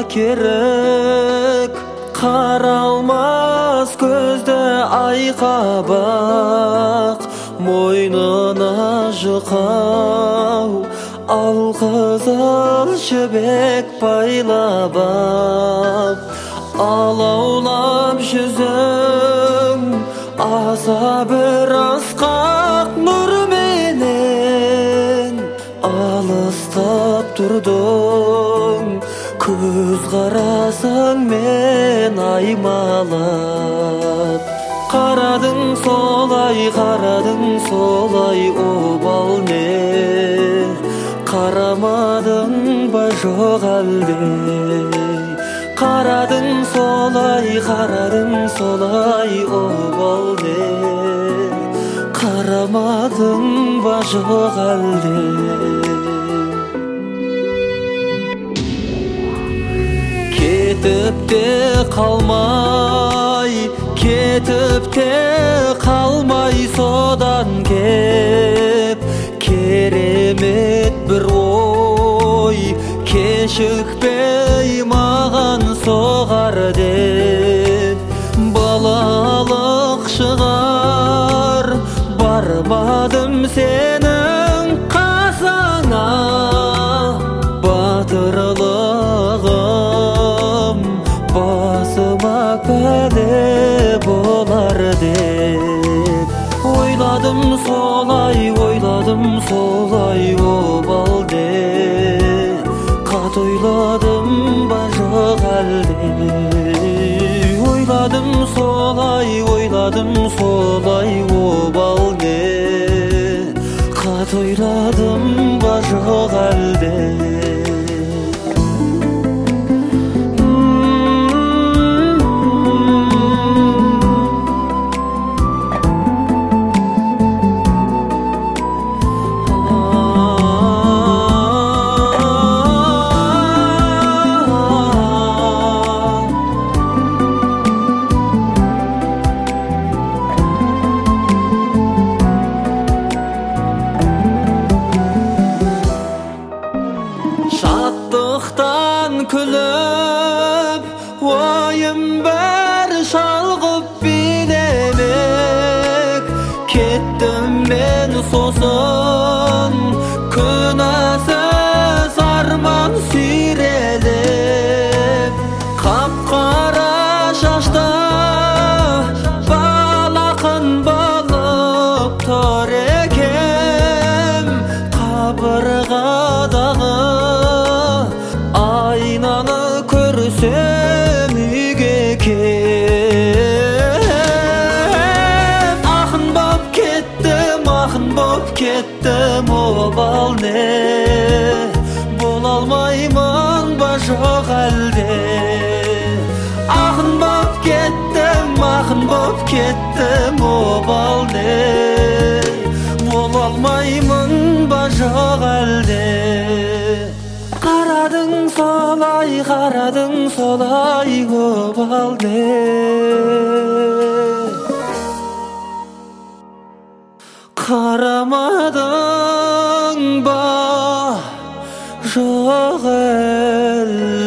керек, қаралмас көзді айқабақ, мойнына жұқау алқызыл жібек байлап ап, алаулап жүзің аса бір асқақ нұрменен, алыстап тұрдың көз қарасың мен аймалап. Қарадың солай обал не, қарамадың ба жоқ әлде? Қарадың солай обал не, қарамадың ба жоқ әлде? Кетіп те қалмай содан кеп, керемет бір ой кешікпей маған соғар деп. Балалық шығар бармадым сенің қасыңа, батырлығым басыма пәле болар деп. Ойладым солай обал де, қат ойладым ба жоқ әлде? Ойладым солай обал де, қат ойладым ба жоқ әлде? Шаттықтан күліп, ойым бір шалғып билемек. Кеттім мен сосын күнәсіз арман сүйрелеп. Қап-қара шашта балақын болып тұр екем, қабырғадағы айнаны көрсем үйге кеп. Ақын боп кеттім обал не, бола алмаймын ба жоқ әлде? Ақын боп кеттім обал не, бола алмаймын ба жоқ әлде? Қарадың солай обал не, қарамадың ба жоқ әлде?